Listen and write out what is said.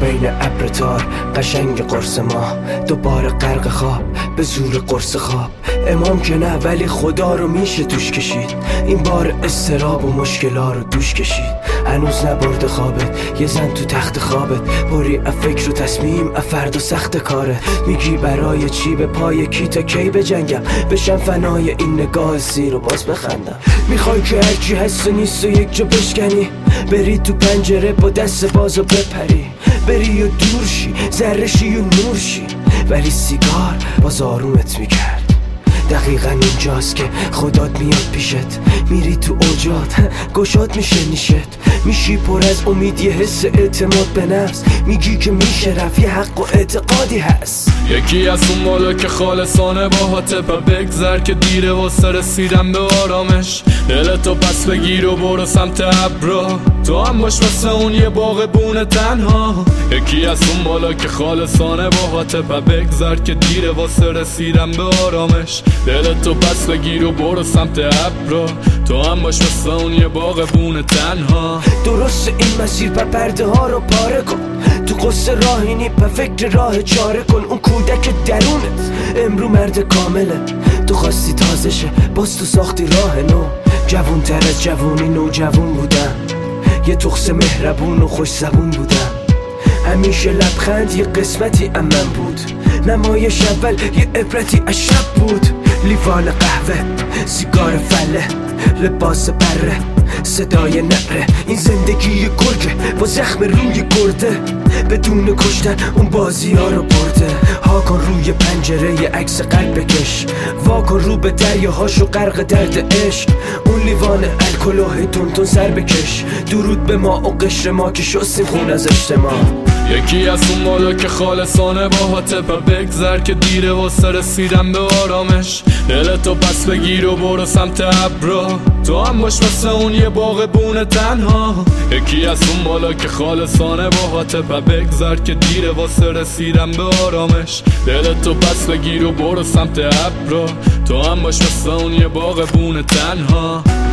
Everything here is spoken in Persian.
بین ابر تار قشنگ قرص ما، دوباره غرق خواب به زور قرص خواب. امام که نه ولی خدا رو میشه توش کشید، این بار استراب و مشکلا رو دوش کشید. هنوز نبرده خوابت، یه زن تو تخت خوابت، پری از فکر و تصمیم از فردا سخت کاره. میگی برای چی به پای کی تا کی بجنگم، بشم فنای این نگاه سیر و باز بخندم. میخوای که هرچی هست و نیست و یک جا بشکنی، بری تو پنجره با دست باز و بپری، بری و دور شی ذرشی و نور شی، ولی سیگار باز آرومت میکرد. دقیقا اینجاست که خدات میاد پیشت، میری تو اوجات گشاد میشه نیشت، میشی پر از امید یه حس اعتماد به نفس، میگی که میشه رفت یه حق و اعتقادی هست. یکی از اون مالا که خالصانه با حاطبه بگذر که دیره واسه رسیدن به آرامش. دلتو پس بگیر و برو سمت ابرا، تو هم باش واسه اون یه باغبون تنها. یکی از اون مالا که خالصانه با حاطبه بگذر که دیره واسه رسیدن به آرامش. دلتو پس بگیر و برو سمت ابرا، تو هم باش واسه اون یه باغبون تنها. درست این مسیر پر پرده ها رو پاره کن، تو قصه راهینی پر فکر راه چاره کن. اون کودک درونت امرو مرد کامله، تو خواستی تازه شه باز تو ساختی راه نو. جوون تر از جوونی نوجوون بودم، یه تخس مهربون و خوش زبون بودم. همیشه لبخند یه قسمتی من بود، نمایش اول یه عبرتی از شب بود. لیوان قهوه، سیگار فله، لباس بره، صدای نعره. این زندگی گرگه با زخم روی گرده، بدون کشتن اون بازی ها رو برده. ها کن روی پنجره یه عکس قلب بکش، وا کن رو به دریاهاشو غرق درد عشق. اون لیوان الکل تون سر بکش، درود به ما و قشر ما که شستیم خون از اجتماع. یکی از اون مالا که خالصانه با حاطبه بگذر که دیره واسه رسیدن به آرامش. دلتو پس بگیر و برو سمت ابرا، تو هم باش واسه اون یه باغبون تنها. یکی از اون مالا که خالصانه با حاطبه بگذر که دیره واسه رسیدن به آرامش. دلتو پس بگیر و برو سمت ابرا، تو هم باش واسه اون یه باغبون تنها.